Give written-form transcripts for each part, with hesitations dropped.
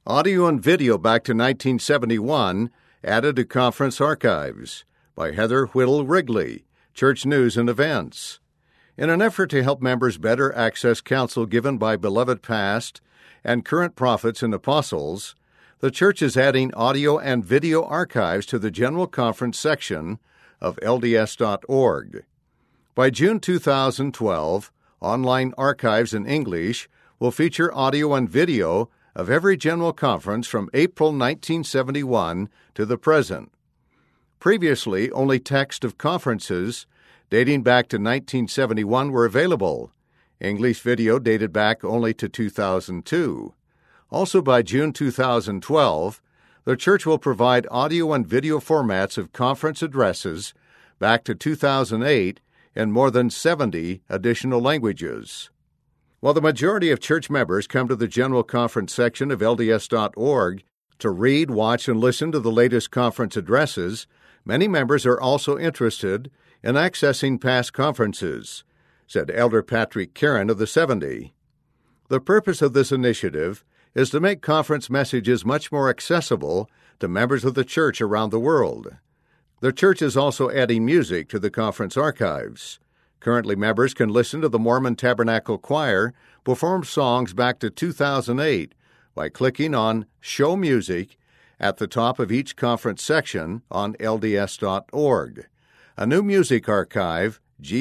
Audio and Video Back to 1971, Added to Conference Archives, by Heather Whittle Wrigley, Church News and Events. In an effort to help members better access counsel given by beloved past and current prophets and apostles, the Church is adding audio and video archives to the General Conference section of LDS.org. By June 2012, online archives in English will feature audio and video of every General Conference from April 1971 to the present. Previously, only text of conferences dating back to 1971 were available. English video dated back only to 2002. Also by June 2012, the Church will provide audio and video formats of conference addresses back to 2008 in more than 70 additional languages. While the majority of Church members come to the General Conference section of LDS.org to read, watch, and listen to the latest conference addresses, many members are also interested in accessing past conferences, said Elder Patrick Karen of the 70. The purpose of this initiative is to make conference messages much more accessible to members of the Church around the world. The Church is also adding music to the conference archives. Currently, members can listen to the Mormon Tabernacle Choir perform songs back to 2008 by clicking on Show Music at the top of each conference section on LDS.org. A new music archive,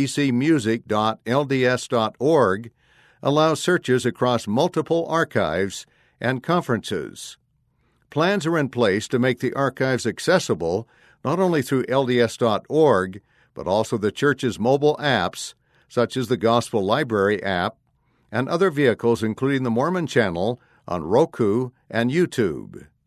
gcmusic.lds.org, allows searches across multiple archives and conferences. Plans are in place to make the archives accessible not only through LDS.org, but also the Church's mobile apps, such as the Gospel Library app, and other vehicles including the Mormon Channel on Roku and YouTube.